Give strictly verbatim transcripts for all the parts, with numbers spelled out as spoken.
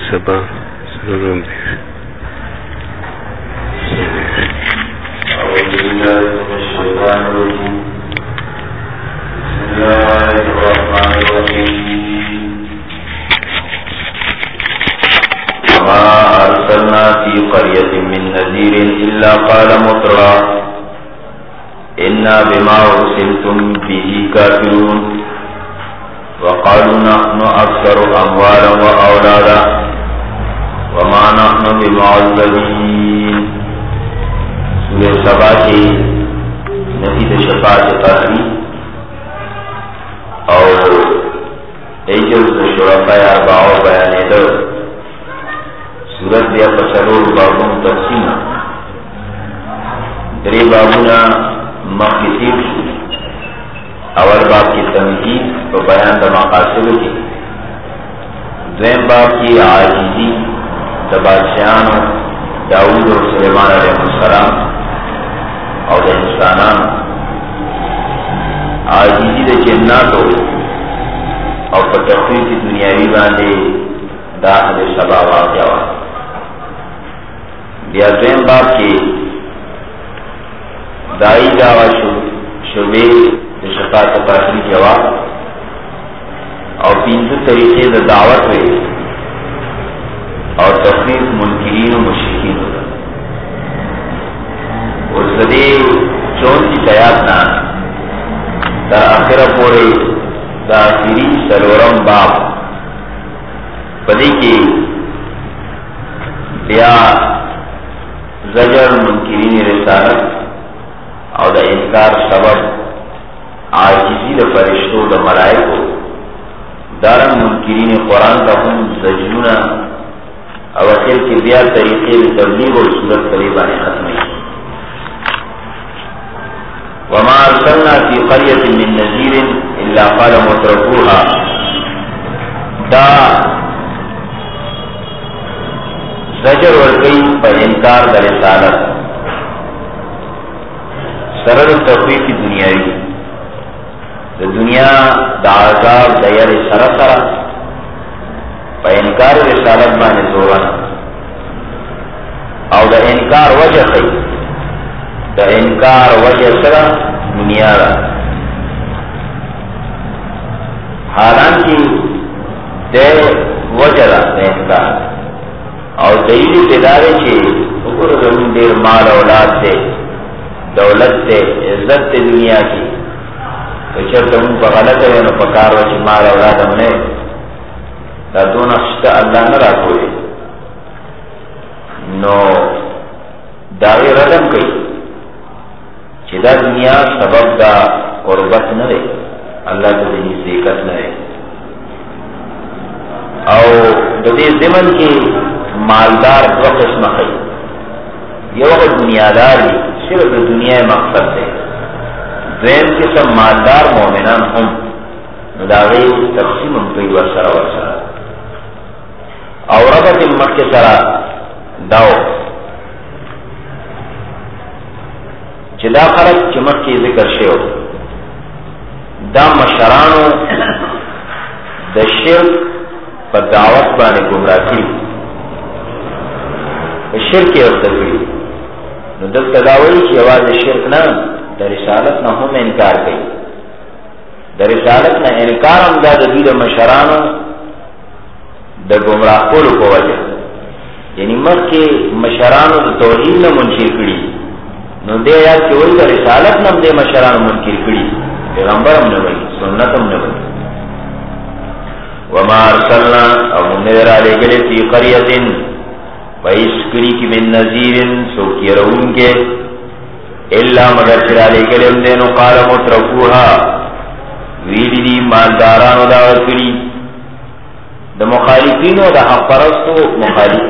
سبا سلام دي أعوذ بالله من الشيطان الرجيم بسم الله الرحمن الرحيم وما أرسلنا في قرية من نذير إلا قال مترا إنا بما أرسلتم به كافرون وقالوا نحن أكثر أموالا وأولادا وما نحن بمعذبين. سورة سبا کی نفی شفاعت قهری اور ایجز شرفاء اربعو بیانے در سورت بیا پسلور بابون تقسیم دری بابونا مخلصیب شد. اول باب کی تمہید و بیان دا مقاصد کی، دویم باب کی عاجزی دا بادشاہانو داؤد اور سلیمان علیہ السلام اور دا انسانان، عاجزی دا جناتو اور فتحوی کی دنیاوی باندے داخل سبا واقعہ. بیا دویم باب کی دائی دعوی شبے شفاعت قهری جواب اور پینزو طریقے دا دعوت ہوئے اور تخفیف منکرین و مشرکین ہوتا. اور صدی چونتی سیادنا در آخرہ پورے دا آخری سلورم باب پدی کی بیا زجر منکرین رسالت اور دا انکار سبب عاجزی دا فرشتو دا ملائکو دارن منکرین قرآن کا ہم زجرونا او اخیر کے بیا طریقے تبلیغ و صورت قریبان ختمی. وما ارسلنا فی قریة من نذیر الا قال مترفوها دا زجر ورقی پر انکار دا رسالت سرد تخویف کی دنیاوی دا دنیا دا عذاب دا یر سر سر پا انکار رسالت بانے زورن او دا انکار وجہ خی دا انکار وجہ سر دنیا دا حالانکہ دے وجہ دا دا انکار او دلیل تدارے چھے اکر زمین دیر مال اولاد دے دولت دے عزت دے دنیا کی کچر تم پا غلط ہے نو پکار وچی مال اولاد امنے دا دون اخشتا اللہ نرا کوئے نو داغی ردم کئی چی دا دنیا سبب دا قربت نرے اللہ تا دنی سیکت نرے او دا دی زمن کی مالدار دو قسم خی یہ وقت دنیادار دی صرف دنیا مقصد دے. دویم قسم مالدار مومنان هم نداغی تقسیم امپی ورسر ورسر او ربط مکی سرا داو چی دا خلق چی مکی ذکر شیو دا مشرانو دا شرک پا دعوت بانے گمراکی شرک افتدوی نو دلتا داوئی چی آواز شرک نا دا رسالت نا هم انکار کئی. دا رسالت نا انکار هم دا دا دید مشرانو دا گمراہ کولو کو وجہ یعنی مر کے مشرانو دا توحید نا منکر کری نو دے آیات کی وہی دا رسالت نا دے مشرانو منکر کری پیغمبر ہم نوئی سنت ہم نوئی. وما ارسلنا او نذر علی گلے فی قریت ویس کری کی من نذیرن سوکی رون کے الا مگر چرا لے گلے ہم دینو قال مترفوها ویلی دی مالدارانو دا ورکلی دا مخالفینو دا حق پرستو مخالف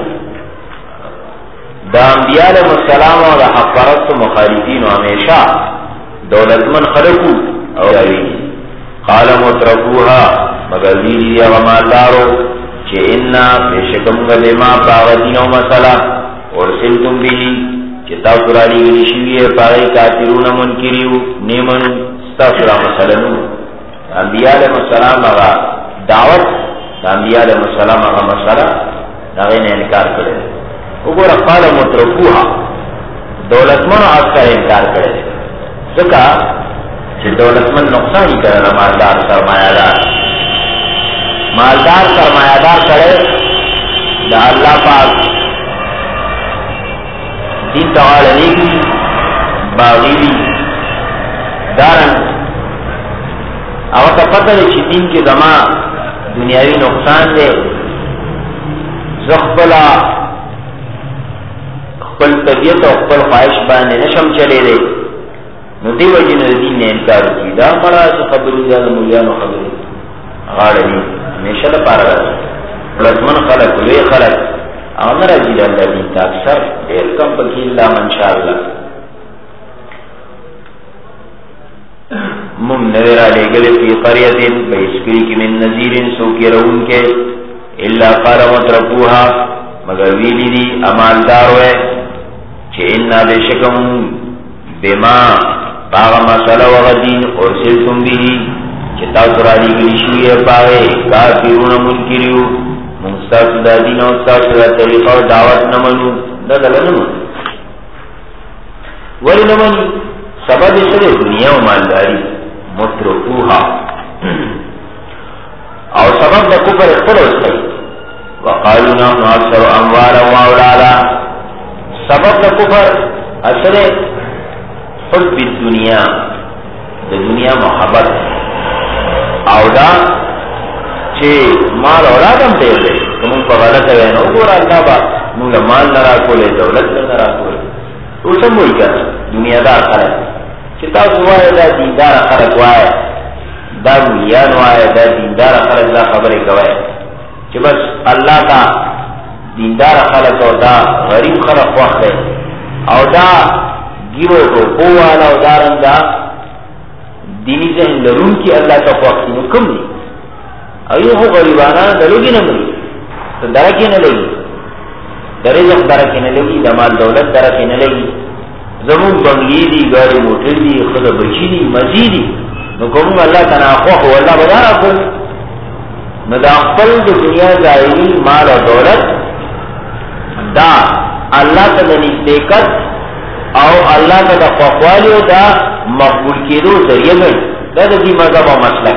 دا انبیاء علیہ السلام دا حق پرستو مخالفینو ہمیشہ دولتمن خلقو او ویلی قال مترفوها مگر ویلی دی مالدارو چه انا بیشکم گلما پاغدینو مسئلہ ورسلتم بیلی چتا سرالی گلی شوی ہے پاگئی کافرون منکریو نیمن ستا سرا مسئلنو. انبیاء علیہ السلام اگا دعوت دا انبیاء علیہ السلام اگا مسئلہ داغه نه انکار کړي. وګوره قال مترفوها دولتمن اکثر انکار کړي ځکه چې دولتمن نقصان یې کړل، مالدار سرمایه‌دار مالدار سرمایه‌دار کړي د الله پاک دین تعالی نیکی باغی دی دارن او تا پتہ دے چی دین کے زما دنیاوی نقصان دے زخبلا خپل طبیعت او خپل خواهش باندې نشم چلے دے نو دی وجه نه دین نه انکار کی دا مړه چې خبرې دا مولیانو خبرې غاړه دي همیشه د پاره راځي پلسمن خلق وی خلق او نه راځي د الله دین ته اکثر ډېر کم پکې الله ان شاء الله مم نظر علی گلے فی قریت بیسکری کی من نذیر سوکی رون کے الا قال مترفوها مگر ویلی دی امالدار ہوئے چھے انا بے شکم بما پاغ مسئلہ وغدین ارسلتم بھی چھے تاثر علی گلی شوئے پاغے کافرون منکریو منستاث دا دین و تاثر طریقہ و دعوت نمنو دا دل نمنو ولی نمنی سبب سر دنیا و مالداری مترفوها او سبب دا کفر اختلوز ہے وقالو نحن اکثر اموالا و اولادا سبب دا کفر اثر حب الدنیا دا دنیا محبت او دا چھے مال اولادم دیر دے کمون پا غلط ہے نو گورا اللہ با مولا مال نرا کولے دولت نرا کولے تو سموئی کرنا دنیا دار خلق چې تاسو وایي دا دیندار خلک وایي دا مولیان وایي دا دیندار خلک دا خبرې کوي چې بس الله تا دیندار خلک او دا غریب خلک خوښ دی او دا ګیرو ټوپو والا او دارنګه دیني ذهن لرونکي الله ته خوښ دي نو کوم دي او یو غریبانه دلوګي نه مري ته درکې نه لګي درې درکې نه لګي د مال دولت درکې نه لګي زمون بنگلی دی گاڑی موٹر دی خود بچی دی مزی دی نو کمون اللہ تناخوخ و اللہ بدارا کن نو دا اقبل دا دنیا ظاہری مال و دولت دا اللہ تا دا نزدیکت او اللہ تا دا خوخوالی و دا مقبول کی دو ذریعہ گئی دا دا دی مذہب و مسلک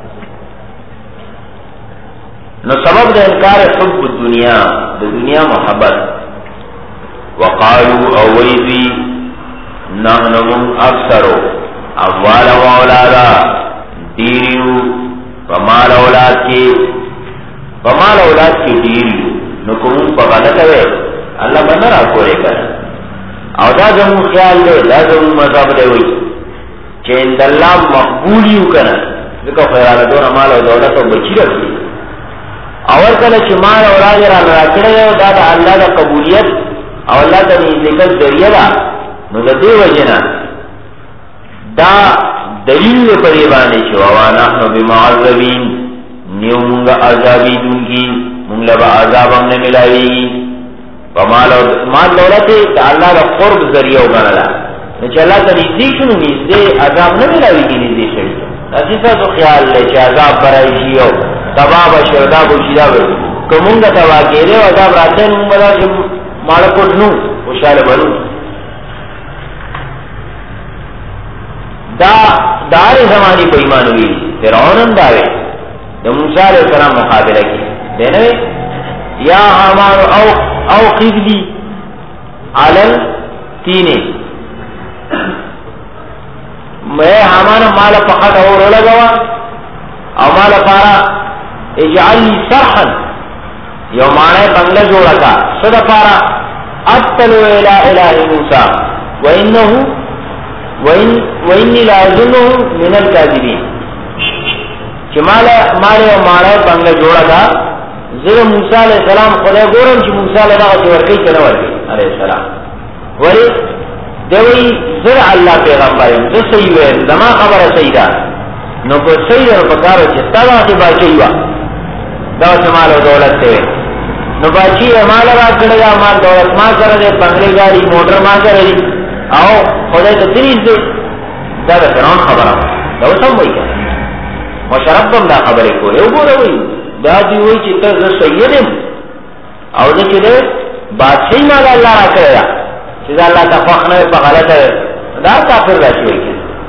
نو سبب دا انکار حب الدنیا دا دنیا محبت وقالو اویدی نحنمون اکثرو اموالا و اولادا دیریو فمال اولاد کی فمال اولاد کی دیریو نکمون پا غلط ہے اللہ بندر آکو رے کر او دا زمون خیال دے دا زمون مذہب دے ہوئی چه انداللہ مقبولیو کنا ذکر خیالتون مال و دولت و بچی رکھلی اول کله چې مال اولاد را راکړی دا د الله د قبولیت او الله د نزدېکت ذریعہ ده نو د دې وجنه دا دلیل پرې باندې چې وا نحنو بمعذبین نیو موږ عذابی دونکي موږ له عذاب هم نه ملایي په مال او مال دولت ته الله د قرب ذریعہ وګڼلا نو چې الله ته نږدې شنو نږدې عذاب نه ملایي کې نږدې شي اسی تاسو خیال لې چې عذاب برای شي او تباب شردا بو شیدا و کومه تبا کېره او عذاب راځي نو موږ مال کوټ نو خوشاله بنو دا دار زمانی په ایمان وی فرعون هم داوي د موسی عليه السلام مقابله کې دنه یا حمان او او قبلی علل تینه میں حمان مال فقط اور لگوا او مال پارا اجعل لي صرحا یومانه بنگله جوړا کا صدا پارا اتلو الى اله موسی وانه وان واني لا اظنه من الكاذبين چې مال مال او مال بنگله جوړا کا زه موسی عليه السلام خدای ګورم چې موسی عليه السلام ورکی کنه ورکی عليه السلام ولی دوی زر الله پیغمبر دې صحیح وې زما خبره صحیح ده نو کو صحیح او پکارو چې تاوا کې باچي وا دا مال او دولت ته نو باچي مال را کړیا مال دولت ما سره دې بنگلې گاڑی موټر ما سره دي او خدای ته تریز دې دا فرعون خبره دا وسم وایي مشرف هم دا خبره کوي وګوره وایي دا دی وایي چې ته صحیح دې او د چې بادشاہي ما الله را کړی چې الله تفخنه په غلطه دا کافر راشي.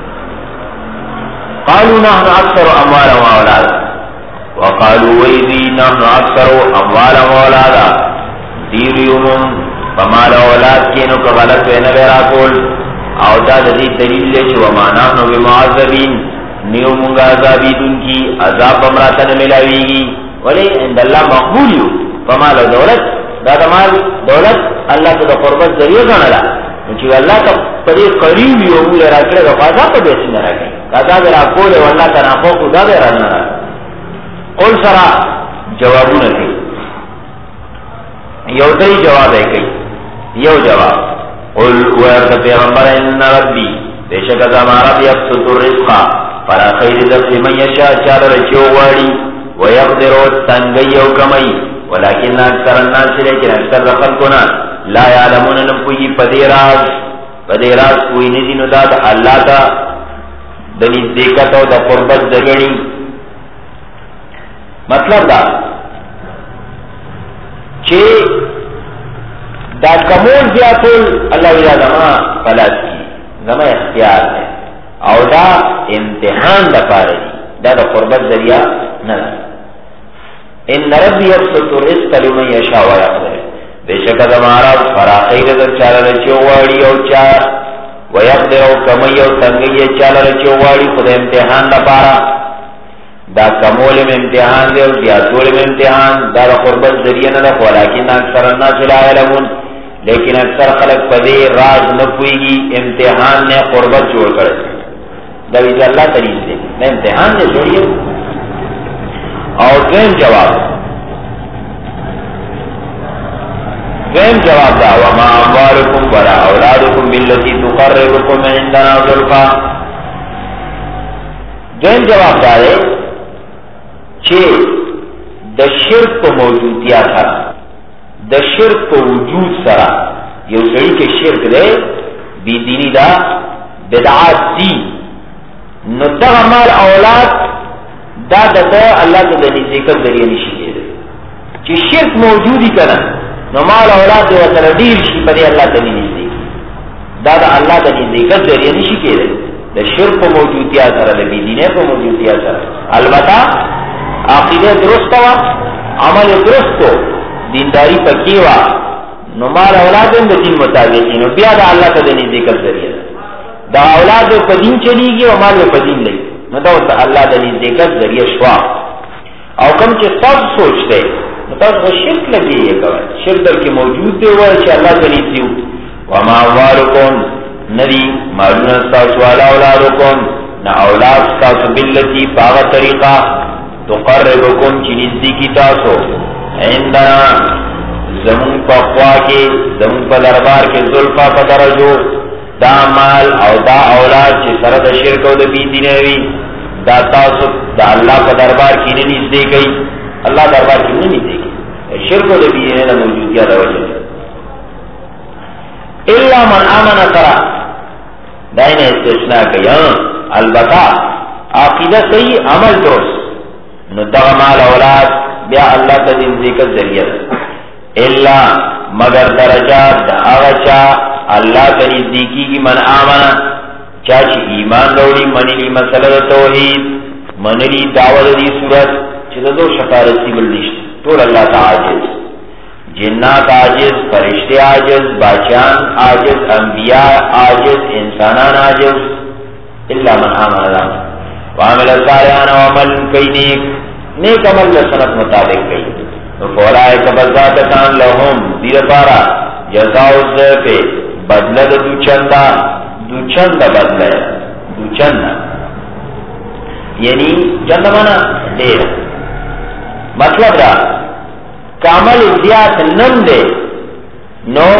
قالوا نحن اكثر اموالا واولادا وقالوا ويدي نحن اكثر اموالا واولادا دیریوم فمال اولاد کینو که غلط وینا بیرا کول او دا دی دلیل لے چو وما نحنو بمعذبین نیو منگا عذابی دن کی عذاب بمراتن ملاویگی ولی عند اللہ مقبولیو فمال دولت دا دمال دولت اللہ تا دا قربت ذریعہ گانا چو اللہ تا پدی قریبی امول راکڑے دا خوازا پا بیسی نراکی دا بیرا کول واللہ تا ناخوکو دا بیرا نرا قول سرا جوابو نکی یو دای جواب ہے کئی یو جواب قل ویرد پیغمبر ان ربی بیشک از ہمارا بیبسط الرزقا فلا خیر رزق من یشاء چال رچو واری ویقدرو تنگی و کمی ولیکن اکثر الناس لیکن اکثر خلقنا لا یعلمون نپوی پدیراز پدیراز کوئی ندینو دا دا اللہ تا دنی دیکتو دا قربت دگنی مطلب دا چه دا کمول زیاتول اللہ ویلا زمان پلاس کی زمان اختیار ہے او دا امتحان دا پاره دی دا دا قربت ذریعہ ندا ان ربی یبسط الرزق لمن یشاء ویقدر بیشک زمارا فراخی رزق چالا رچو واری او چا ویقدر او کمی او تنگی چالا رچو واری خود امتحان دا پارا دا کمول میں امتحان دے اور زیادول میں امتحان دا دا قربت ذریعہ ندا ولیکن اکثر الناس لا علمون لیکن اکثر خلق پدے راز نپوئی گی امتحان نے قربت جوڑ کر دا ویجا اللہ تریز دے میں امتحان نے جوڑیے اور دویم جواب دویم جواب دا وما اموالکم ولا اولادکم باللتی تقربکم عندنا ظلفا دویم جواب دا دے چه د شرک په موجودیت سره د شرک په وجود سره یو ځای کې شرک دی بی دینی دا بدعات دي نو دا مال اولاد دا د الله د نزدېکت ذریعہ نشي کېدی چې شرک موجودی کړه نو مال اولاد د سره ډیر شي په الله د نزدېک دا د الله د نزدېکت ذریعہ نشي کېدی د شرک په موجودیت سره د بی دینه په موجودیت سره البته عقیده درست وا عمل درست و دینداری پکی وا نو مال اولاد د دین مطابق نو بیا د الله ته د ذکر ذریعہ دا اولاد په دین چلیږي او مال په دین لګي نو دا الله د ذکر ذریعہ شوا او کوم چې تاسو سوچته نو تاسو شرک لګي کوي شرک در کې موجود دی وای چې الله تعالی دیو و ما والکم ندی مالنا تاسو والا اولادکم نا اولاد تاسو بالتی باغ طریقہ تقربکم چی نزدیکی تاسو عندنا زمون پا خوا کے زمون پا دربار کے ظلفا پا درجو دا مال او دا اولاد چی سرد شرک او دا بیدی نوی دا تاسو دا اللہ پا دربار کی نزدی گئی اللہ دربار کی نزدی گئی شرک او دا بیدی نوی دا موجودیہ دا وجہ اللہ من آمن سرا دائن استثناء کئی البتہ عقیدہ صحیح عمل درست نو دغه مال اولاد بیا الله ته د ذکر ذریعہ الا مگر درجات د هغه چا الله ته نزدیکی کی من امنه چا چې ایمان وروړي منلی مسله توحید منلی دعوت دی صورت چې دغه شفاعتي بل نشته ټول الله تعالی جنات عاجز فرشتے عاجز باچان عاجز انبیاء عاجز انسانان عاجز الا من امن الله وعمل صالحان وعمل کئی نیک نیک عمل سنت مطابق کئی فولائک بزاتتان لهم دیر پارا جزاء الضعف بدلہ دو چندہ دو چندہ بدلہ دو چندہ یعنی چندہ مانا دیر مطلب دا کامل زیاد نم دے نو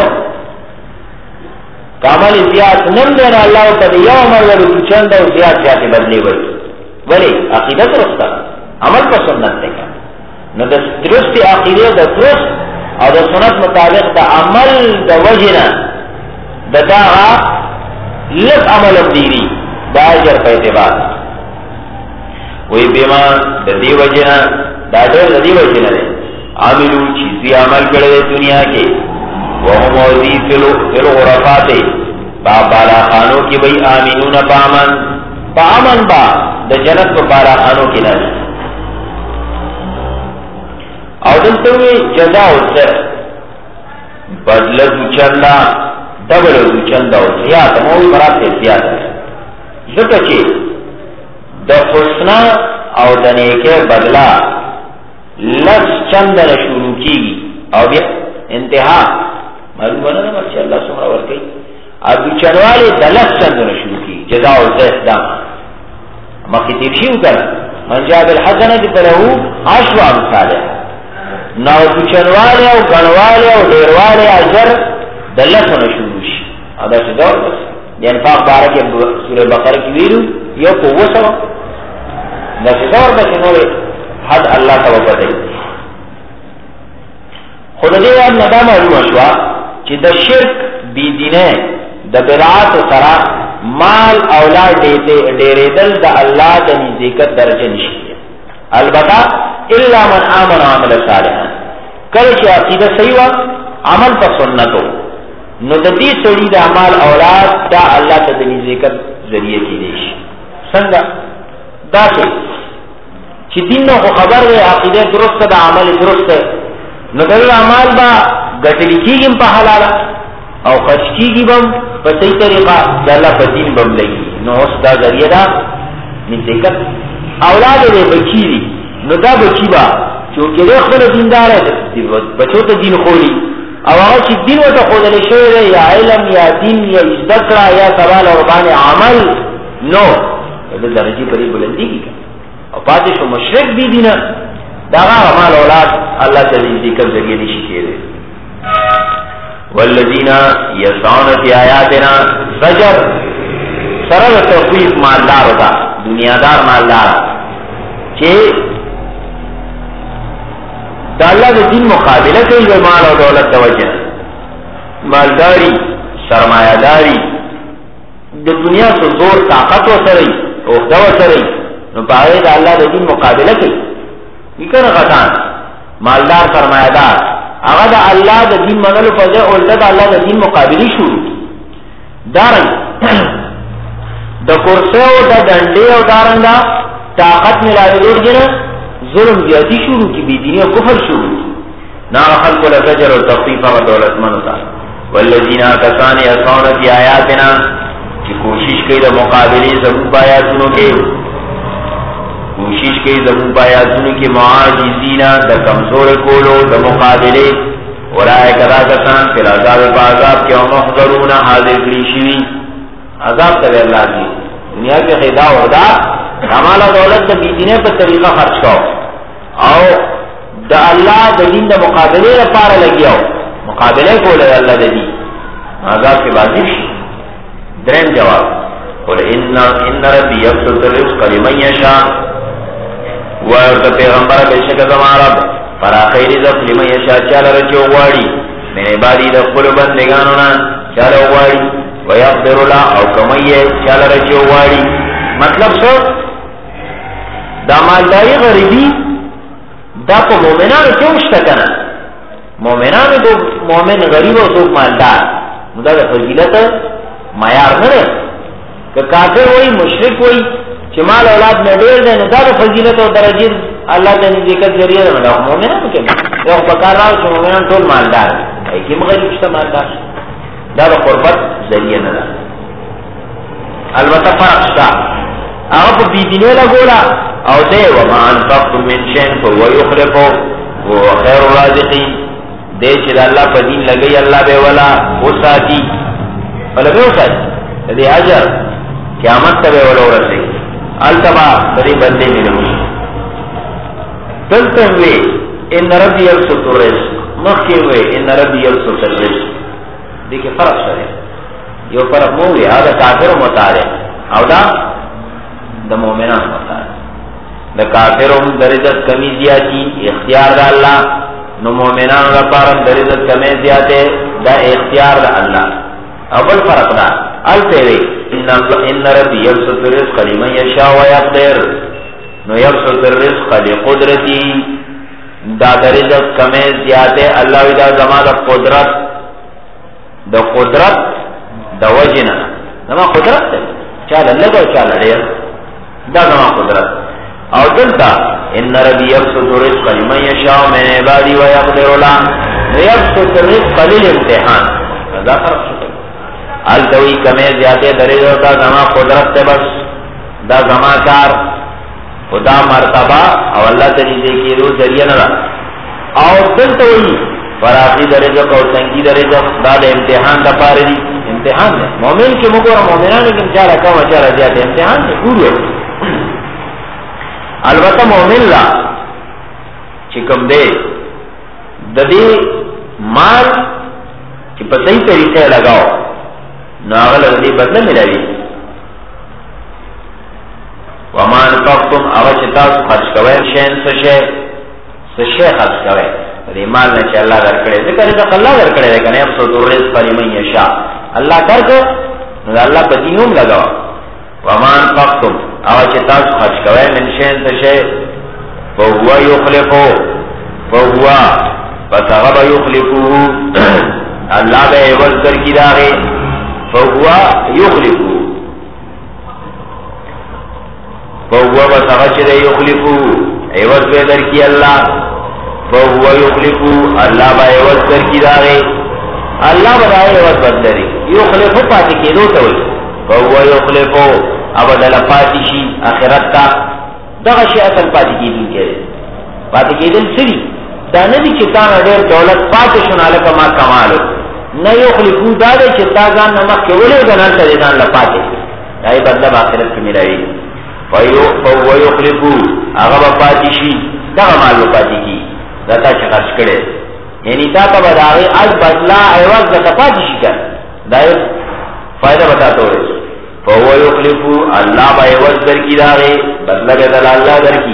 کامل زیاد نم دے نا اللہ تا دے یو عمل ورو دو چندہ و زیاد زیادی بدلی وی ولی عقیدہ درست عمل پر سنت دیکھا نو دا درست عقیدہ دا درست اور دا سنت مطابق دا عمل دا وجنا دا دا لس عمل دیری دا اجر پیتے بات وی بیمان دا دی وجنا دا دور دا دی وجنا دے عملو چیزی عمل کرده دنیا کے وهم وزی فی الغرفات با بالا خانوں کی بھئی آمینون پا امن پا امن با دا جنت پا بالا خانوں کی ناسی او دلتوی جزاء الزر بدل دو چندہ دبل دو چندہ و زیادہ موی مراد ہے زیادہ ذکر چی دا حسنہ او دا نیکے بدلا لفظ چند نہ شروع کی گی او بیا انتہا معلوم بنا نا مرچی اللہ سمرا ورکی اب دو چنوالی دا لفظ چند نہ شروع کی جزاء الزر دام مخی تیرشیو کرا من جا بالحسنة فلہو عشر امثالہ نو دو چنوالی او گنوالی او دیروالی اجر دا لفظ نہ شروع شی او دا سی دور بس یعنی فاق بارک سورہ بقرہ کی ویلو یو قوو سوا دا سی دور بس نوے حد اللہ تا وقت ہے خود دے اب ندا معلوم شوا چی دا شرک بی دینے دا برعات سرا مال اولاد دیتے دیرے دل دا اللہ دا نزیکت درجہ نشکیے البتہ الا من آمن عمل صالحا کل چی عقیدہ صحیح عمل پا سنتو نو دا دی سڑی دا مال اولاد دا اللہ تا دا نزیکت ذریعے کی دیش سنگا دا سے چی دین نو خبر دے عقیدہ درست دا عمل درست نو دل عمال با گٹلی کی گیم پا حلالا او خرچ کی گی بم پا صحیح طریقہ دا اللہ پا دین بم لگی نو اس دا ذریعہ دا نزیکت اولاد دے بچی دی نو دا بچی با چونکہ دے خبر دیندار ہے بچو تا دین خولی او آغا چی دین و تا خودلی شوئے دے یا علم یا دین یا ازدکرہ یا سوال عربان عمل نو دا درجی پری بلندی کی کن او پاتش و مشرک بھی دینا داغا عمال اولاد اللہ تعالی ذکر ذریعے نشی کیے دے والذین یسعون فی آیاتنا زجر سرد تخویف مالدار ہوتا دنیادار مالدار چھے دا اللہ دا دین مقابلہ کئی بے مال و دولت توجہ مالداری سرمایہ داری دا دنیا سے زور طاقت و سرئی اخدہ و سرئی نو پاہے دا اللہ دا دین مقابلہ کئی یکن غطان مالدار سرمایہ دار اگا دا اللہ دا دین منلو پزے اولتا دا اللہ دا دین مقابلی شروع کی دارن دا کرسے و دا ڈنڈے و دارن دا طاقت ملاوی دور جنا ظلم زیادی شروع کی بیدینی و کفر شروع کی نا خلق لفجر و تخفیف و دولت منتا والذین کسانی اسعون فی آیاتنا کی کوشش کئی دا مقابلی زمون آیاتنوں کے کوشش کئی زمون آیاتنوں کے معاجزین دا کمزور کولو دا مقابلے ولائے کدا کسان فی العذاب پا عذاب کیا محضرون حاضر کلیشوی عذاب تبی اللہ کی دنیا کے خیدہ وردہ ہمالا دولت دا بیدینے پر طریقہ خرچ کاؤ او دا اللہ دا دین دا مقابلے دا پارا لگیاؤ مقابلے کو لے اللہ دا دین عذاب کے بازی شی درین جواب قل ان ربی یبسط الرزق لمن یشاء وارتا پیغمبر بشک زمان رب فراخی رزق لمن یشاء چالا رچو غواری من عبادی دا قل بندگانونا چالا غواری ویقدر اللہ او کمیے چالا رچو غواری مطلب سو دا مالداری غریبی دا پا مومنانو کیوں شتکنا مومنانو دو مومن غریب و سوک مالدار دا دا فضیلت معیار نرے کہ کافر ہوئی مشرک ہوئی چی مال اولاد میں دیر دے دا دا فضیلت و درجیر اللہ دا نزیکت ذریعہ دا دا مومنانو کیم دا بکار راو چی مومنان طول مالدار ای کم غریب شتا مالدار دا دا قربت ذریعہ ندا البتہ فرق شتا اگر پا بیدینے لگولا او دے وما انفقتم من شین فهو یخلفو وهو خیر الرازقین دے چی دا اللہ پا دین لگئی اللہ بے ولا وساتی ولا بے وساتی دے عجر قیامت تا بے ولا ورسی التبا بری بندے ملوش دلتے ہوئے ان ربی یلسط الرزق مخی ہوئے ان ربی یلسط الرزق دیکھیں فرق شرے یہ فرق مووی آدھا کافر متعارے او دا دا مومنان متعارے دا کافرهم درجت کمی زیادی اختیار دا اللہ نو مومنان رپارم درجت کمی زیادے دا اختیار دا اللہ اول فرق دا الفیوی ان ربی یبسط الرزق لمن یشاء و یقدر نو یبسط الرزق لقدرتی دا د رزق کمې زیاته الله وی دا زما د قدرت د قدرت د وجنه زما قدرت ده چاله لګو چاله ډیر دا زما قدرت او دلته ان ربي يبسط الرزق لمن يشاء من عباده ويقدر له يبسط الرزق للامتحان دا فرق شته ال دوی کمې زیاته درې دا زما قدرت ته بس دا زما کار خدا مرتبہ او الله ته دې کېرو ذریعہ نه او دلته وی فراخي درجه او څنګه درجه دا د امتحان د پاره دي امتحان دی مؤمن کې موږ مؤمنانو کې چاره کا وچاره زیات امتحان دی ګورو البته مؤمن لا چې کوم دی د دې مال چې په صحیح طریقې لگاو نو هغه دې بدله ملایي ومان فقتم اغا چه تاس خرچ کوئے شین سشے سشے خرچ کوئے دې مال نه چې الله درکړي ذکر دې الله درکړي ده کنه اب سو درز پرمن یشا الله درکو نو الله په دینوم لگاو ومان فقتم اغا چه تاس خرچ کوئے من شین سشے فهو یخلقو فهو پس اغا یخلقو الله به عوض درکی داغه فهو یخلقو فهو بسغچ دے یخلقو عوض بے در کی اللہ فهو یخلقو اللہ با عوض در کی داغے اللہ بدائے عوض بدلری یخلقو پاتی کی دو توئی فهو یخلقو ابدل پاتی شی آخرت تا دغشی اصل پاتی کی دن کے پاتی کی دن سری داندی چتان اڈیر دولت پاتی شنالکا ما کمالو نا یخلقو دادے چتازان نمک کے ولی دنال تا دیدان لپاتے دائی بدلب آخرت کی ملائی فهو یخلقو اغا پاتی شی دغا مالو پاتی کی دتا چه خرچ کرده یعنی تا تا بداغی از بدلا عوض دتا پاتی شی کر دائر فائدہ بتاتا ہو رہے فهو یخلقو اللہ با عوض در کی داغی بدلا بدل اللہ در کی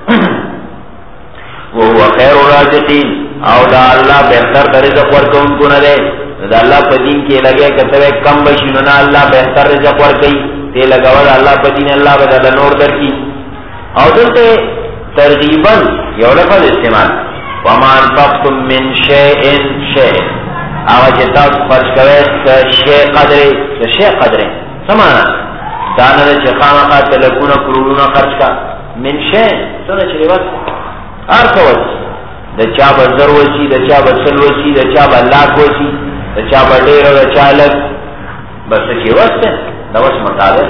وهو خیر الرازقین او دا اللہ بہتر در رزق ورکون کو ندے دا اللہ پا دین کے لگے کتوے کم بشنو نا اللہ بہتر رزق ورکی تے لگاول اللہ پا دین اللہ بدل نور در کی او دلتے ترغیباً یو لفظ استعمال وَمَا أَنْفَقْتُم مِّن شَيْءٍ شَيْءٍ آغا چتاس خرچ کوئے شے قدرے شے قدرے سمانا دانا دا چخانا خواہ تلکونا کرولونا خرچ کا من شین سونا چلے وقت آرکا وچی دا چابا زر وچی دا چابا سل وچی دا چابا لاک وچی دا چابا دیر دا چالک بس چی وقت ہے دا وچ مطابق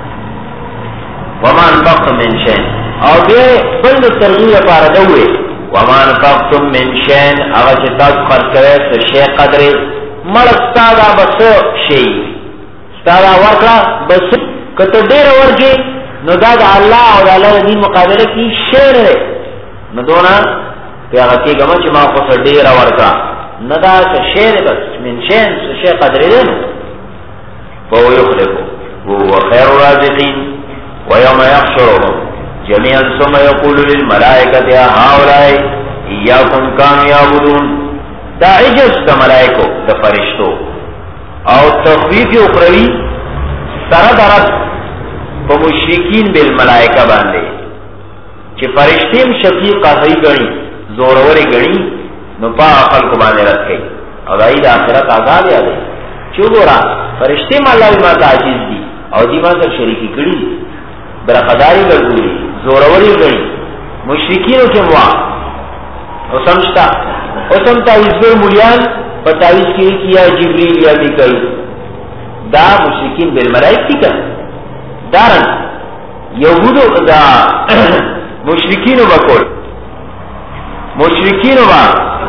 وَمَا أَنْفَقْتُم مِّن شَيْءٍ او بے بلد ترغیب پارا دوئے وَمَا أَنْفَقْتُم مِّن شَيْءٍ اغا چتاس خرچ کوئے شے قدرے مرستا دا بس شئی ستارا ورکا بس کتو دیر ورکی نو دا دا اللہ او دا اللہ دین مقابلہ کی شیر ہے نو دونا پیاغا کی گما چی ما خوص دیر ورکا نو دا سا شیر بس من شین سا شیر قدر دین فهو یخلقو وهو خیر رازقین ویوم یحشرهم جميعا ثم يقول للملائکت یا هاولائی ایاکم کانو یعبدون دا عجز دا ملائکو دا فرشتو او تخویف اخروی سردرد پا مشرکین بالملائکہ باندے چی فرشتیم شفیق قهری گنی زوروری گنی نو پا عقل کو باندے رد کئی او دائی دا آخرت آزاد یادے چو گورا فرشتیم اللہ بما تا عجیز دی او دیما سر شریکی گنی برخداری گردوری زوروری گنی مشرکینو کے موا او سمجھتا او سمتا حزبر مولیان پتاویز کی کیا جبریل یا میکائیل دا مشرکین بالملائک تی کن دارن یهودو دا مشرکینو بکول مشرکینو با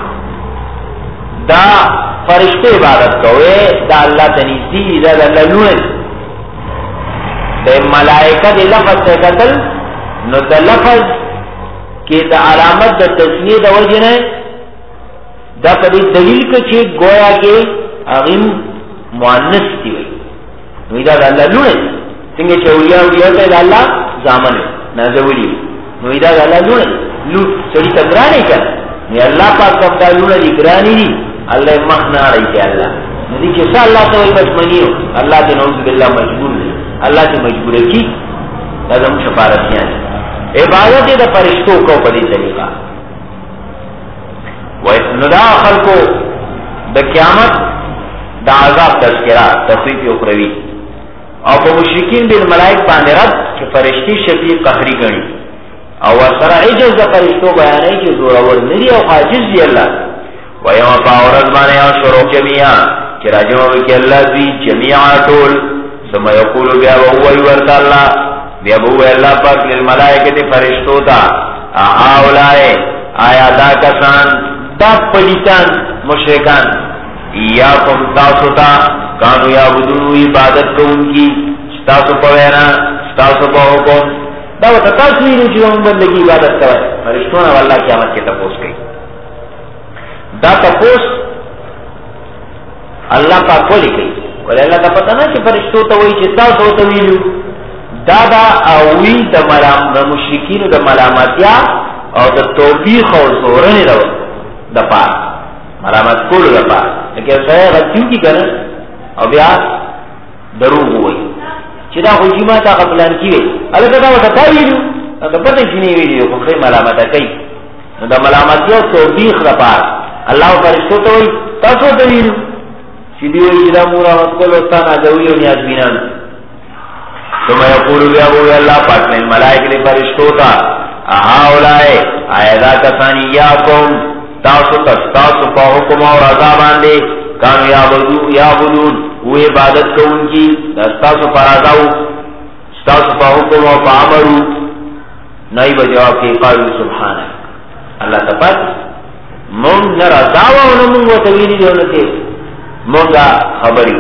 دا فرشتے عبادت کوئے دا اللہ تنیزی دا اللہ نوز دا ملائکہ دا لفظ سے قتل نو دا لفظ کی دا علامت دا تسنیه دا وجنہ دا پدی دلیل کچی گویا کے اغیم مؤنث تی وی نو دا دا اللہ لونه څنګه چې اولیاء اولیاء ته دا الله ځامن نازولی نو دا دا الله لونه لو سړي تګرانی کړ نو الله پاک کوم دا لونه دي ګرانی دي الله مخنا راځي الله نو دي چې څا الله ته وي بس منیو الله دې نعوذ بالله مجبور دی الله دې مجبور کی دا زموږ شفاعت نه عبادت دې د فرشتو کو په دې طریقه ندا خلقو د قیامت د عذاب تذکرہ تخویف اخروی او په مشرکین بالملائک باندې رد چې فرشتي شفیع قهری غني او سره عجز د فرشتو بیانې چې زور اور ندي او عاجز دی الله و یوم باورز باندې او شروع جميعا چې راجو کې الله دی جميعا ټول ثم یقول بیا هو ورت الله بیا هو الله پاک للملائکه فرشتو ته اولای آیا دا کسان دا پلیتان مشرکان یا کم تاسو تا کانو یا بدونو عبادت کو ان کی ستاسو پوینا ستاسو پا حکم دا و تتاسوی نو چیزا من بندگی عبادت کوئے فرشتونا واللہ قیامت کے تپوس کئی دا تپوس اللہ پاک کولی کئی ولی اللہ تا پتا نا چی فرشتو تا وی چی تاسو تاویلو دا دا اوی دا مشرکین دا ملامتیا او دا توبیخ و زورن دا دا پار ملامت کولو دا پار لیکن سره غلطیو کی کنه او بیا دروغ وای چې دا خو جما تا قبلان کیوي البته دا وته ویلو دا پته چې نه ویلو خو خې ملامت کوي نو دا ملامت یو توبیخ را پار الله فرشتو ته وای تاسو ته ویلو چې دی وی دا مورا مسکول استاد اجوی او نیاز بینان ثم یقول بیا وی الله پاک نے ملائکه فرشتو ته اهاولای ایدا کسانی یاکم تاسو تاسو په حکم او رضا باندې کانو یعبدو یعبدون و عبادت کوونکی تاسو پر رضا او تاسو په حکم او په امر نه به جواب کې قالو سبحانك الله تعالی مون نه رضا او نه مون وته ویلي دی نو کې مونږه خبري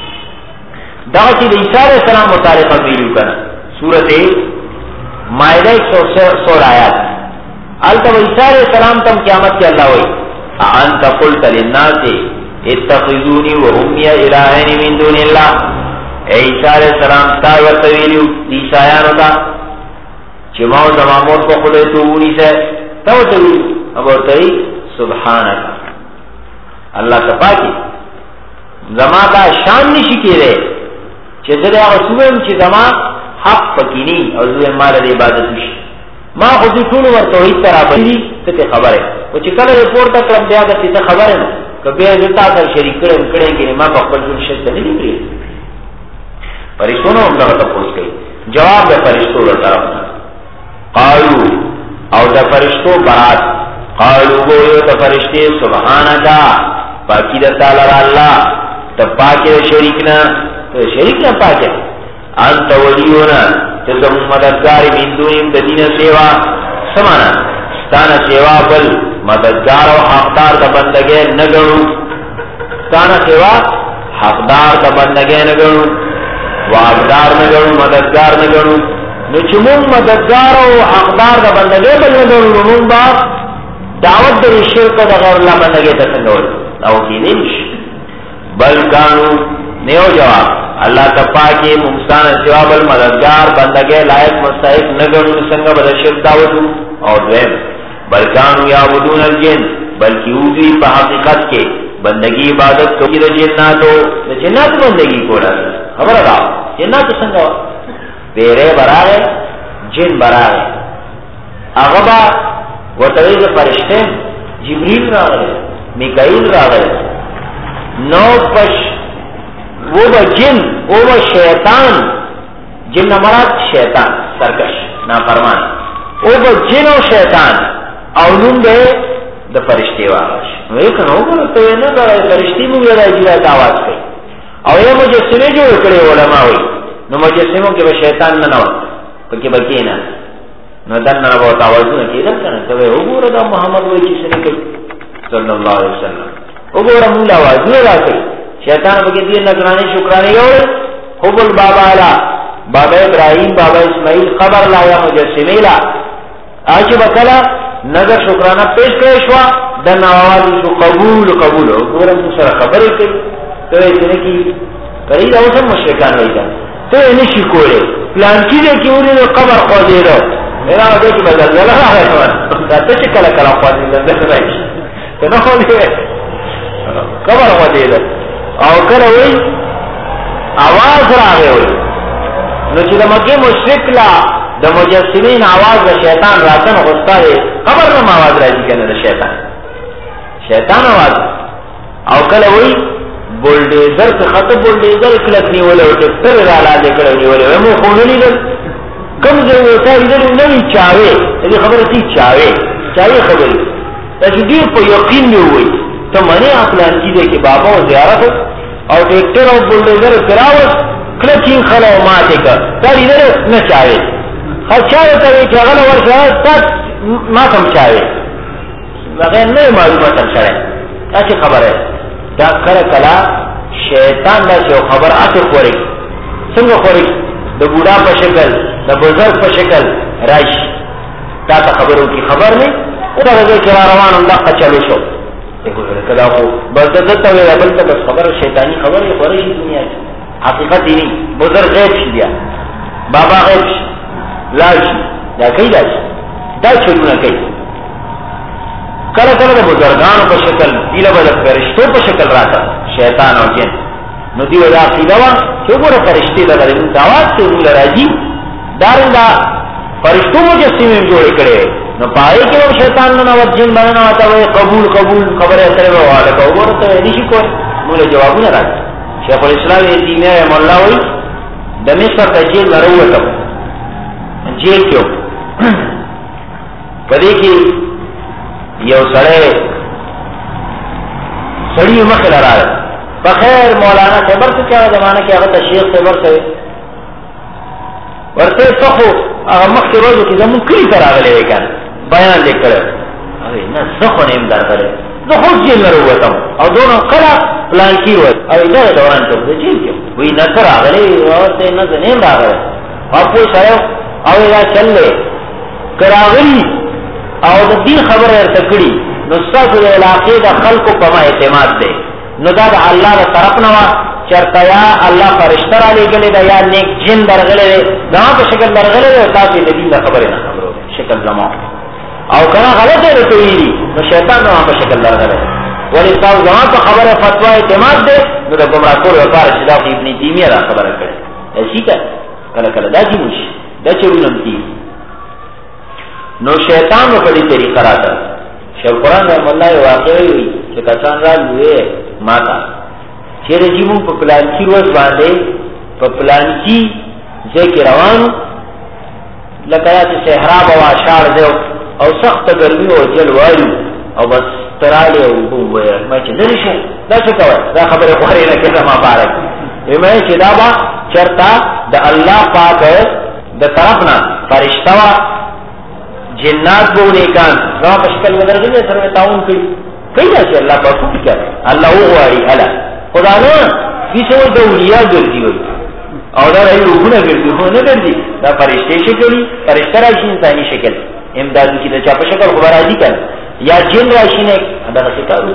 دا چې د عیسی علیه السلام متعلق ویلو کنه سورته مائده ایک سو سولہ آیات آلتا و عیسیٰ علیہ السلام تم قیامت کے اللہ ہوئی انت قلت للناس اتخذونی و امی الہین من دون اللہ اے عیسیٰ علیہ السلام تا ورطویلیو عیسیٰیانو تا چماو زمامون کو خودے توونی سے تا ورطویلیو اب ورطوی سبحانکا اللہ تپاکی زما کا شان نشی کے رہے چیزر آغا سویم چی زما حق پکینی او زوی مال دی عبادت وشي ما خو دې ټول ورته توحید تر ابدي ته خبره او چې کله رپورټ کړم بیا د څه خبره نه کبه دې تاسو شریک کړم کړي کې ما په خپل ټول شت نه دی کړی پرېښونو هم دا تاسو کوي جواب د فرشتو طرف قالو او د فرشتو برات قالو وو د فرشتي سبحانك پاکی د تعالی الله ته پاکه شریک نه شریک نه پاکه انت ولیونا تزم مددگار من دونیم د دین سیوا سمانا ستانا سیوا بل مددگار و حقدار د بندگی نگنو ستانا سیوا حقدار د بندگی نگنو واقدار نگنو مددگار نگنو نو چمون مددگار و حقدار د بندگی بل نگنو نمون با دعوت در شرک د غیر اللہ بندگی تسنگول او کی نیش بل کانو نیو جواب اللہ تپاکی ممستان جواب المددگار بندگی لائق مستحق نگرون سنگا بدا شرک دعوتو اور دویم بلکانو یعبدون الجن بلکی اوزی پا حقیقت کے بندگی عبادت کو کی دا جناتو دا جنات بندگی کو لگا خبر ادا جناتو سنگا پیرے براغے جن براغے اغبا وطویز فرشتے جبریل راغے میکائیل راغے نو پش وہ با جن وہ با شیطان جن مراد شیطان سرکش نافرمان وہ با جن و شیطان اولون دے دا فرشتے واغش ویکن ہو گا تو یہ نا دا فرشتی مو گیا جیرات آواز کئی او یہ مجسمے جو اکڑے علماء ہوئی نو مجسموں کے با شیطان ننو پکی بکینا نو دن ننا بہت آوازو نکی دن کنا تو ہو گو ردا محمد وی چیز نکی صلی اللہ علیہ وسلم ہو گو ردا مولا آوازو را کئی شیطان بکی دیر نگرانی شکرانی یوڑ حب البابا علا بابا ابراہیم بابا اسماعیل قبر لا یا مجسمی لا آچی بکلا نظر شکرانا پیش کرشوا دن آواز شو قبول قبول گورم سر خبری کئی تو ایسی نکی قرید اوسم مشرکان ویدن تو اینشی کولے پلان کی دے کی اولی دے قبر خوازی رو میرا آدھے کی بدل جلہ آگے سوان داتا چی کلا کلا خوازی دن دن رائش تو نخولی وی قبر خوازی دن او کله وی आवाज راغی وی نو چې د مکه مشرک لا د مجسمین आवाज د شیطان راتن غوستا دی قبر نه आवाज راځي کنه د شیطان شیطان आवाज او کله وای بولډیزر څخه خطه بولډیزر کلک نیولې او ټکټر را لاله کړو نیولې مو خو نه لیدل کوم ځای وته لیدل نه وی چاوي دې خبره تي چاوي چاوي خبره چې دې په یقین دی وای ته معنی خپل دې کې بابا او زیارت او ټکټر او بولډیزر تراوس کلکین خلو ماته کا دا لیدل نه چاوي خچاوي ته چې هغه ورشه تاسو ما کوم چاوي بغیر نه معلومه تر سره اچھی خبر ہے دا کله کلا شیطان دا چې خبر اته خوري څنګه خوري د بوډا په شکل د بزرګ په شکل راشي دا خبرو کی خبر نه او دا چې روان هم دا چلو شو دغه کله خو بس دته ویل بل ته بس خبر شیطانی خبر یې خوري دنیا حقیقت دی بزرګ غیب شي بیا بابا غیب شي لاش دا کوي دا چلونه کوي کله کله د بزرګانو په شکل دیله بل فرشتو په شکل راځي شیطان او جن نو دی ودا کیدوا چې ګوره فرشتي د غلې دعوات ته موږ راځي دارنګا فرشتو مو چې سیمه جوړ کړي نو پای کې شیطان نو ور جن باندې وتا وي قبول قبول خبره سره وواله کو ګوره ته دې شي کو موږ جوابونه راځي شیخ الاسلام ابن مولا وي د مصر ته جیل وروته جیل کې پدې کې یو سړی سړی مخ لراله بخیر مولانا خبر څه کړه زمانہ کې هغه تشیخ خبر څه ورته څخه هغه مخ کې ورځو کې زمون کلی راغلی وکړ بیان لیکل اوی نه څخه نیم درغله زه خو یې لروتم او دونو کله پلان کیو او دا دوران ته ځي چې وی نه راغلی او ته نه نیم راغلی او په سره او یا چلې کراغلی او د دې خبره ورته کړی نو ستاسو د علاقې د خلکو په ما اعتماد دی نو دا د الله تر طرف نه چرته یا الله فرشتہ را لګلې دا یا نیک جن درغلې دا په شکل درغلې او تاسو د دې خبره نه خبرو شکل زمو او کنه غلطه رته ویلي نو شیطان نو په شکل درغلې ولی تاسو زمو په خبره فتوا اعتماد دی نو د ګمراه کول لپاره چې دا ابن تیمیه را خبره کړي اسی کله کله دا دي مش دا چې ولنتي نو شیطان په دې طریقه راځي شیخ قرآن رحم الله واقعي وي چې کسان راځي ماتا چې رجیم په پلان کې روز باندې په پلان کې ذکر روان لکه چې صحرا او اشعار دی او سخت ګرمي او جلوالي او بس تراله او وې ما چې درشه دا څه کوي دا خبره خواري نه کړه ما بارک ایمه چې دا با چرتا د الله پاک د طرفنا فرشتہ جنات بو نیکان نو په شکل بدلږي سره تعاون کوي کوي چې الله په څه کې الله هو واري الا خدا نه هیڅ د اولیاء ګرځي وي او دا راي روحونه ګرځي خو نه ګرځي دا فرشتي شکل فرشتہ راشي انساني شکل امدادي کې د چا په شکل خبر راځي کړه یا جن راشي نه دا څه کوي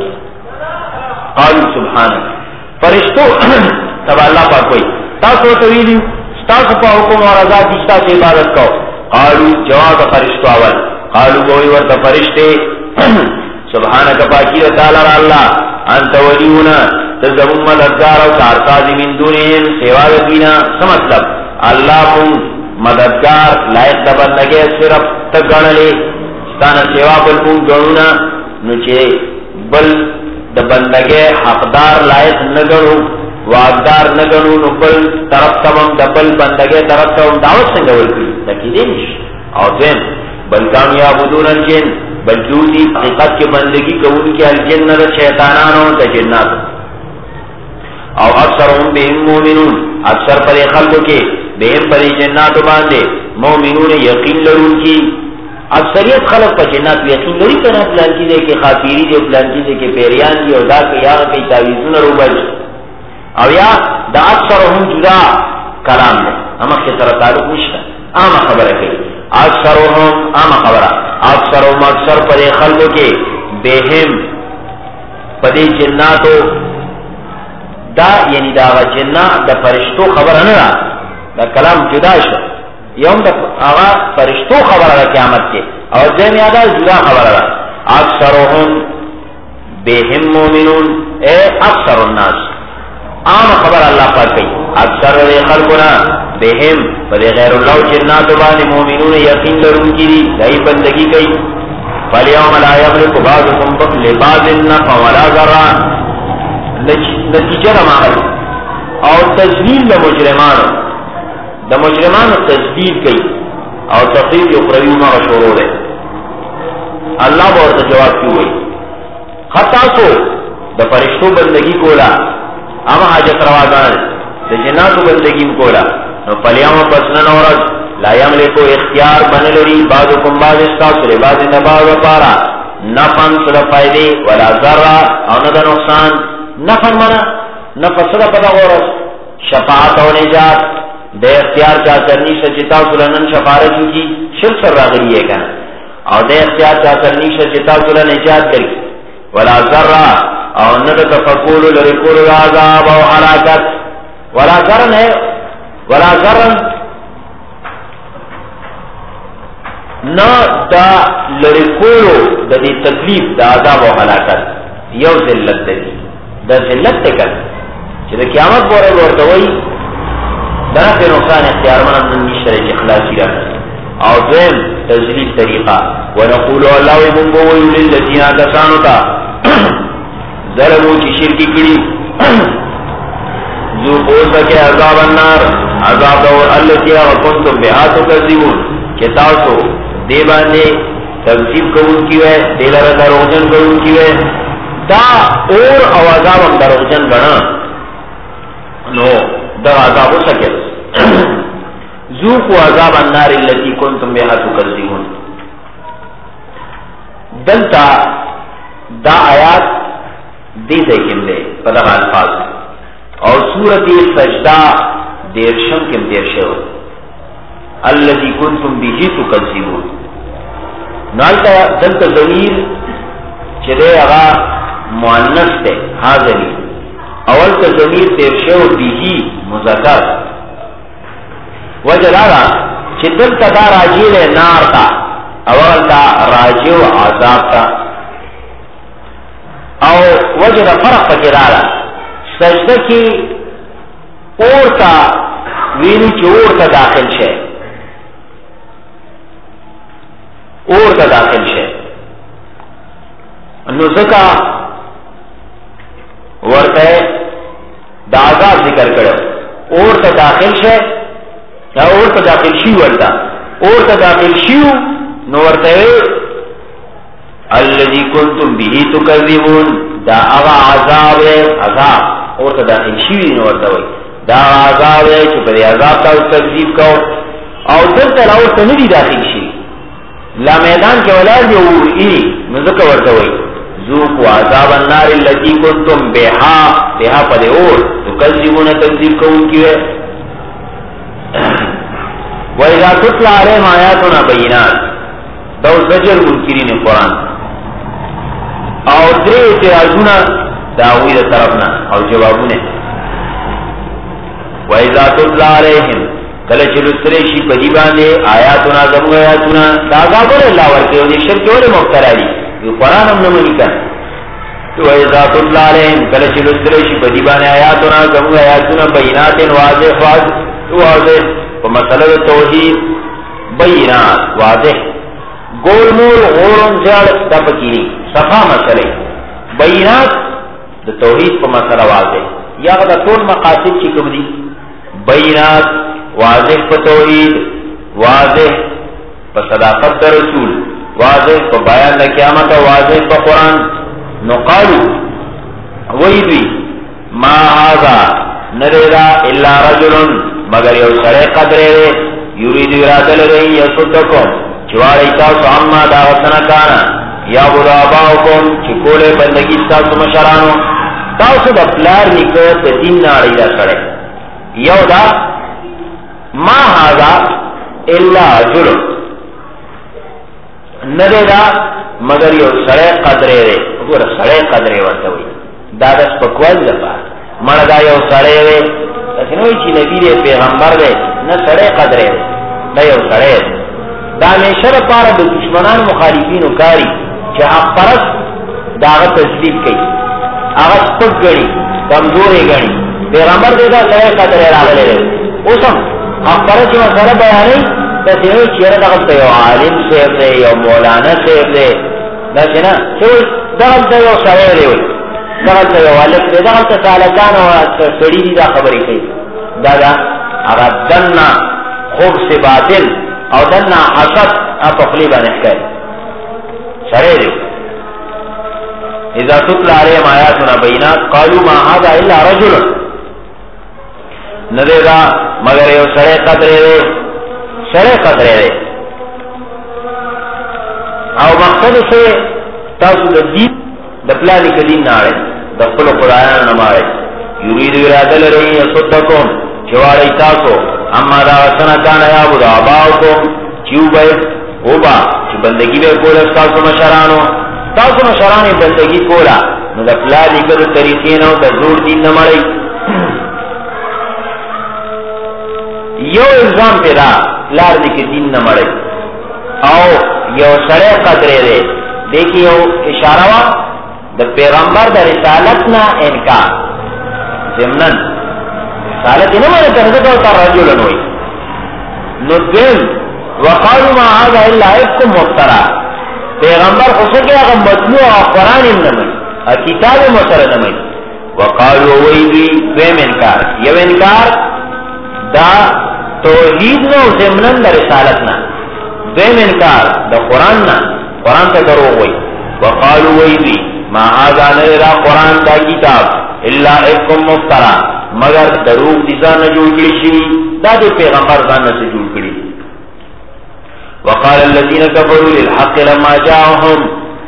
قال سبحانك فرشتو تبع الله پاک کوي تاسو ته ویلي تاسو په حکم او رضا دي تاسو عبادت کوو قالو جواب فرشتو اول قالو گوئی ورد فرشتے سبحانک پاکی تعالی اللہ انت ولیونا تزمون مددگار و کارسازی من دونین سیوا دینا سمطلب اللہ من مددگار لائق دبن لگے صرف تگنلے ستانا سیوا بل من گنونا نوچے بل دبن لگے حقدار لائق نگنو واقدار نگنو نبل طرف تمام دبل بندگے طرف تمام دعوت سنگا ولکلی لکی دینش او دین بلکان یابدون الجن بلکیوزی حقیقت کے بندگی کون کی الجن دا شیطانانو دا جنات او اکثر هم بهم مومنون اکثر پر خلقو کے بهم پر جناتو باندے مومنون یقین لرون کی اکثریت خلق پر جنات یقین لری کنا پلان کی دے کے خاطیری دے پلان کی دے کے پیریان دی او دا کے یاغ کئی تاویزون رو بج او یا دا اکثرهم جدا کلام دے اما کی طرح تعلق نشتا اما خبر ہے اکثرهم اما خبر اکثرهم اکثر پر خلقو کے بہم پدی جناتو دا یعنی دا جنات دا فرشتو خبر نرا دا کلام جدا شو یوم دا آغا فرشتو خبر دا قیامت کے اور دین یادا جدا خبر دا اکثرهم بہم مومنون اے اکثر الناس عام خبر اللہ پاک کئی اکثر دے خلقنا بہم پر غیر اللہ جنات بان مومنون یقین لرون کی دی دائی بندگی کئی فَالْيَوْمَ لَا يَمْلِكُ بَعْضُكُمْ لِبَعْضٍ نَفْعًا وَلَا ضَرًّا نتیجه رماغل او تذلیل د مجرمانو د مجرمانو تذلیل کوي او تخفیف اخروی ما شروع ده الله ورته جواب کوي خطا سو د فرشتو بندگی کولا اما حاجت رواګان د جناتو بندگی کولا نو پلیامو پسنن اورز لا یملکو اختیار بنلری بعضکم بعض استاسو بعض نباو وپارا نفن صدا فائدی ولا ذرہ او نه د نقصان نفن منا نفس صدا پدا غورس شفاعت او نجات د اختیار چا کرنی سچتا سلنن شفاعت کی شرک سر راغلی ہے کنا او د اختیار چا کرنی سچتا سلن نجات کری ولا ذرہ او نه د تفکول لرکول عذاب او هلاکت ولا ذرن ہے ولا ذرن نا دا لرکولو دا دی تکلیف دا عذاب و حلاکت یو ذلت دی دا ذلت تکل چی دا قیامت بورے بورتوئی دا نفع نقصان اختیار منم نشتر اخلاصی را او دویم تذلیل طریقہ ونقولو اللہ وی منگووی للذین آتسانو تا ظلمو چی شرکی کری ذوقو سکے عذاب النار عذاب دور اللتی وکنتم بہاتو کذبون کتاسو دے باندے تکذیب کرون کی وے دیلر دروغجن کرون کی وے دا اور او عذاب ہم دروغجن گنا نو در عذاب ہو سکے ذوقوا عذاب النار اللتی کنتم بها تکذبون دلتا دا آیات دے دیکھن دے پدغ الفاظ اور سورت سجدہ دیرشم کم دیرشو الذي كنتم به تكذبون نالتا دلت ضمیر چدے اغا مؤنث تے حاضری اول تا ضمیر تیرشو به مذکر وجلالا چه دلتا دا راجیل نار تا اول تا راجیو عذاب تا او وجل فرق پکرالا سجدہ کی اور تا وینو چه اور تا داخل شے اور تا داخل شے انو زکا ورطے دا عذاب ذکر کرو اور تا داخل شے یا اور تا داخل شیو ورطا اور تا داخل شیو نو ورطے الذی کنتم به تکذبون دا اغا عذاب ہے عذاب اور تا داخل شیو نو ورطا وی دا عذاب ہے چو پر عذاب تا تکذیب کو او دلتا لاور تا ندی داخل شیو لا میدان کے اولاد جو ای نزک ورتوئی ذوقوا عذاب النار اللتی کنتم بها بها پدے اور تکذبون تکذیب کون کی ہے وَإِذَا تُتْلَى عَلَيْهِمْ آيَاتُنَا بَيِّنَاتٍ دو زجر منکرین قرآن او درے اعتراضونا داوی دا طرفنا او جوابونے وَإِذَا تُتْلَى عَلَيْهِمْ کله چې لستری شي په دی باندې آیاتونه زموږ آیاتونه دا غاړه الله ورته او دې شرک ولې مبتلا دي یو قران هم نه مونږ کړه تو ایذا تطلع علیهم کله چې لستری شي په دی باندې آیاتونه زموږ آیاتونه بینات واضح واضح په مسله توحید بینات واضح ګول مول اورم ځړ د پکې صفا مسله بینات د توحید په مسله واضح یا د ټول مقاصد چې کوم دي بینات واضح پا توحید واضح پا صداقت در رسول واضح پا بیان دا قیامت واضح پا قرآن نقالو ویدوی ما آزا نریدا الا رجلن مگر یو سرے قدرے رے یوریدو ارادل رئی یسودکم چواری تاسو اما داغتنا کانا یا بدا آباؤکم چکولے بندگی تاسو مشرانو تاسو دا پلار نکت دین ناڑی دا سرے یو دا ما هذا الا رجل نریدا مگر یو سړی قدرې دی وګوره سړی قدرې ورته وي دا د سپکوالي لپاره مړه دا یو سړی دی داسې نه وایي چې نبي دی پیغمبر دی نه سړی قدرې دی دا یو سړی دی دا همیشه لپاره د دشمنانو مخالفینو کاري چې حق پرست د هغه تجدید کوي هغه سپک ګڼي کمزورې ګڼي پیغمبر دی دا سړی قدرې راغلی دی اوس هم اخبار چې مسله بیانې ته دې چیرې دغه یو عالم صاحب دی یو مولانا صاحب دی دا چې نه څه دغلته یو سړی دی وایي دغلته یو هلک دی دغلته سالکان او سړي دي دا خبرې کوي دا دا هغه دنه خبث باطل او دنه حسد په خولې باندې ښکاري سړی دی اذا تتلى عليهم آياتنا بينات قالوا ما هذا الا رجل ندیدا مگر یو سړی قدرې دی سړی قدرې دی او مقصد سے تاسو د دین د پلانې کدین نه اړئ د خپل خدایانو نه ماړئ یرید اراده لري یصدکم چې واړئ تاسو اما دا سنه کان یعبد آباؤکم چې وبئ وبا چې بندګي به کوله تاسو مشرانو تاسو مشرانو بندګي کوله نو د پلانې کده طریقې نه د زور دین نه مړئ یو الزام پیدا لار دې کې دین نه مړئ او یو سړی قدرې دی دیکھی یو اشاره وا د پیغمبر د رسالت نه انکار ضمنن رسالت نه مړ ته د تو رجل نوې نو دین وقالوا ما هذا الا افك مفترى پیغمبر خو څنګه هغه مطلوع قرآن نه مې کتاب مسره نه مې وقالوا وی وی دیم انکار یو انکار دا توحید نو ضمنن د رسالت نه دیم انکار د قرآن نه قرآن ته دروغ وای وقالو وای دی ما هذا نرا قرآن دا کتاب الا افکم مفترا مگر دروغ دي ځان جوړ کړی شي دا د پیغمبر ځان نه جوړ کړی وقال الذين كفروا للحق لما جاءهم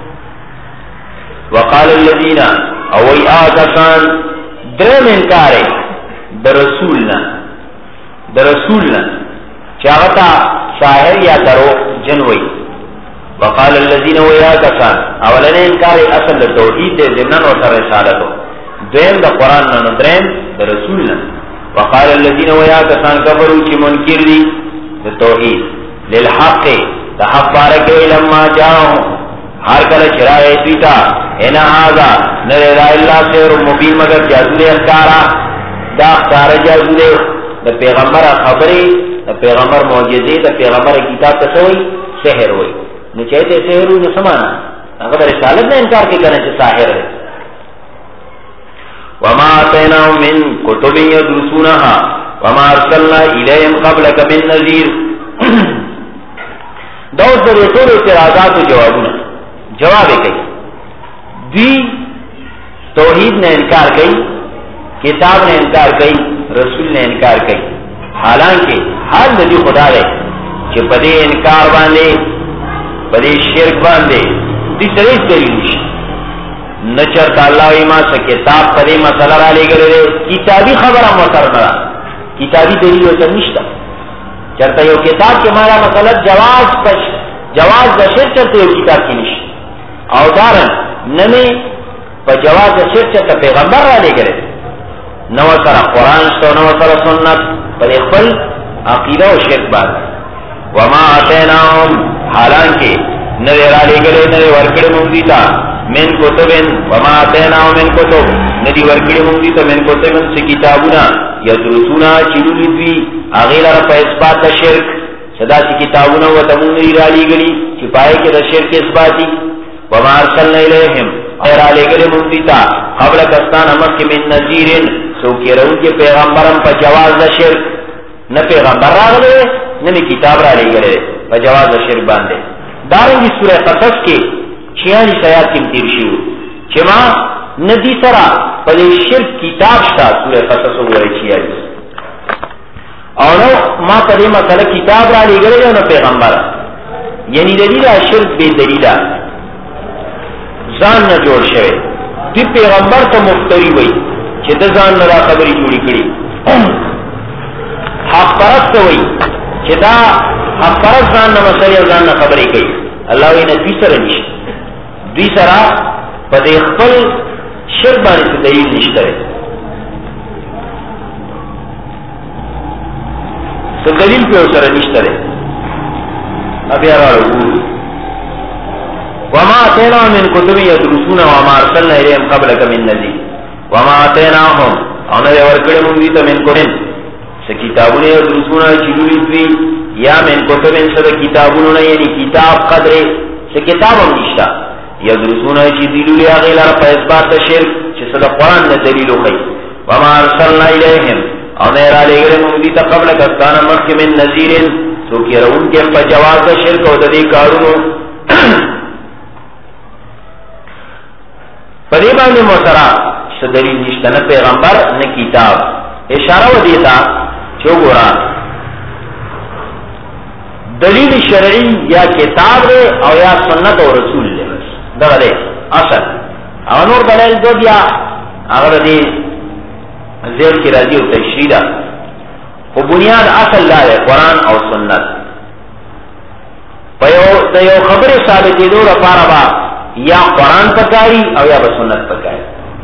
وقال الذين او ای آتسان درم انکار د رسولنا د رسولنا چاغتا ساحر یا درو جنوی وقال الذين ويا كسان اولن انکار اصل توحید دے ضمنن و سر رسالتو دویم دا قرآن نو درین دا رسول نن وقال الذين ويا كسان کفروا چی منکر دی دا توحید للحق دا حق بارکے لما جاؤں ہر کل چرائے دویتا اینا آزا نرے دا اللہ سیر مبین مگر جازو دے اخکارا دا اخکار جازو دے دا پیغمبر خبری دا پیغمبر معجزے دا پیغمبر کتاب تسوئی سحر ہوئی نو چاہتے سحر ہوئی نو سمانا اگر رسالت نے انکار کے کرنے سے ساحر ہے وما آتیناهم من کتب یدرسونها وما ارسلنا الیہم قبلک من نذیر دوست در طول اعتراضات و جوابنا جواب کئی دی توحید نے انکار کئی کتاب نے انکار کئی رسول نے انکار کئی حالانکہ حال ندی خدا دے کہ پدے انکار باندے پدے شرک باندے دی سریس دلیلش نچرتا اللہ ایمان سے کتاب پدے مسئلہ را لے گرے دے کتابی خبر ہم وطر نرا کتابی دلیل وطر نشتا چرتا یو کتاب کے مارا مسئلہ جواز پش جواز دا شرک چرتا یو کتاب کی نشتا او دارن نمی پا جواز دا شرک چرتا پیغمبر را لے گرے نو سر قرآن شتا نو سر سنت پر اخفل عقیدہ و شرک بات وما آتیناهم حالانکہ نوے را لے گلے نوے ورکڑ مندیتا من کتبن وما آتیناهم من کتب ندی ورکڑ مندیتا من کتبن سے کتابونا یدرسونا چلولی دوی آغیل را پا اثبات دا شرک صدا سی کتابونا و تمونی را لے گلی چپائے کے دا شرک اثباتی وما ارسلنا الیہم را لے گلے مندیتا قبل کستان امک من نذیرن سو کہ رہو کہ پیغمبرم پا جواز دا شرک نہ پیغمبر را گلے نہ کتاب را لے گلے پا جواز دا شرک باندے دارنگی سورہ قصص کے چھیالیس آیات کی تیر شیو چما ندی سرا پدے شرک کتاب شتا سورہ قصص ہوئے چھیالیس اور ما پدے مسئلہ کتاب را لے گلے نہ پیغمبر یعنی دلیلہ شرک بے دلیلہ زان نہ جوڑ شوے دی پیغمبر تو مفتری ہوئی چې د ځان نه دا خبرې جوړې کړي حق پرست وایي چې دا حق پرست ځان نه مسلې ځان نه خبرې کوي الله وایي نه دوی سره نشته دوی سره په دې خپل شرک باندې دلیل نشته څه دلیل په سره نشته ابي راغلو وما آتيناهم من كتب يدرسون وما أرسلنا إليهم قبلك من نذير وما آتيناهم او نه ورکړې مونږ دې ته من کوټن څه کتابونه یدرسون چې دوی دوی یا من کتبن سره کتابونه یعنی کتاب قدر څه کتاب هم نشته یدرسونه چې دلیل یا غیر په اثبات شرک چې صد قرآن نه دلیل وکي وما ارسلنا الیهم او نه را لګره موږ دي ته قبل کستان مخک من نذیر سو کې رون کې په جواز د شرک او د دې کارونو پدې باندې موثرا چې دلیل نشته نه پیغمبر نه کتاب اشاره و دیتا چې وګورئ دلیل شرعی یا کتاب او یا سنت او رسول له دا دی اصل او نور دلیل دو بیا هغه دی زیر کی راضی او تشریح خو بنیاد اصل لا قرآن او سنت په یو د یو خبره ثابتې دوه لپاره با یا قرآن پکاري او یا به سنت پکاري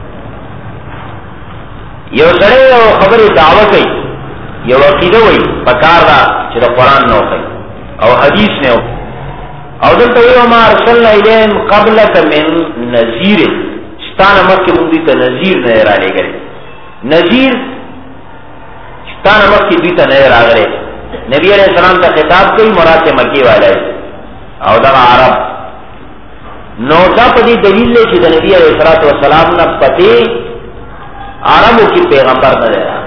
یو سره یو خبره دعوه کوي یو عقیده وي پکار دا چې د قرآن نو کوي او حدیث نے او دلته یو ما ارسلنا الیهم قبلک من نذیر ستانه مکه مونږ ته نذیر نه را لګل نذیر ستانه مکه دې ته نه راغله نبی علیہ السلام ته خطاب کوي مراد مکی والا او دا عرب نو دا په دې دلیل له چې د نبی علیہ الصلوۃ والسلام نه پته عربو کې پیغمبر نه راغله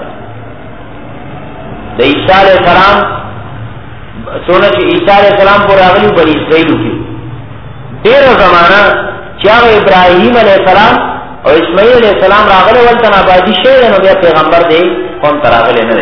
د عیسی علیہ السلام سونا چې عیسی علیہ السلام پر راغلی بنی اسرائیل کې ډېر زمانہ چې ابراهیم علیہ السلام او اسماعیل علیہ السلام راغله ولته آبادی شوی نو بیا پیغمبر دی قوم ته راغلی نه دی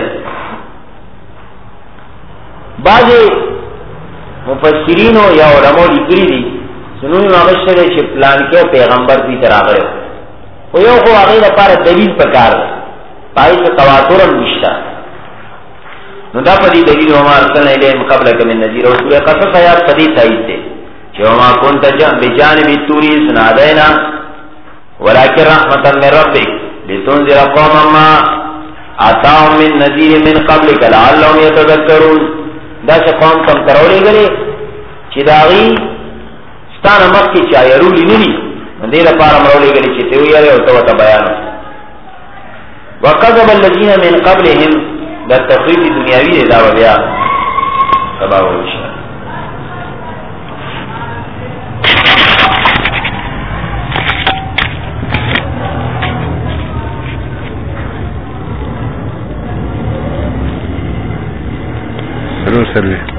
بعض مفسرین یا علماء لیکلي دي سنوي مابشره چې پلان کې پیغمبر دی ته راغلی خو یو خو هغه لپاره دلیل پکار دی پای څه تواتر نشته نو دا پدی دلیل وما ارسلنا الیهم قبلک من نذیر او سورہ قصص آیات پدی تایید ده چې وما كنت بجانب الطور إذ نادینا ولكن رحمتا من ربک لتنذر قوما ما اتاهم من نذیر من قبلک لعلهم يتذكرون دا چې قوم تم ترولې غلي چې داغي ستانه مکه چا يرولې ني دې لپاره مرولې غلي چې ته یې او ته بیان وکذب الذين من قبلهم دا تخریب دنیاوی دی دا بیا سبا وشي سلام سلام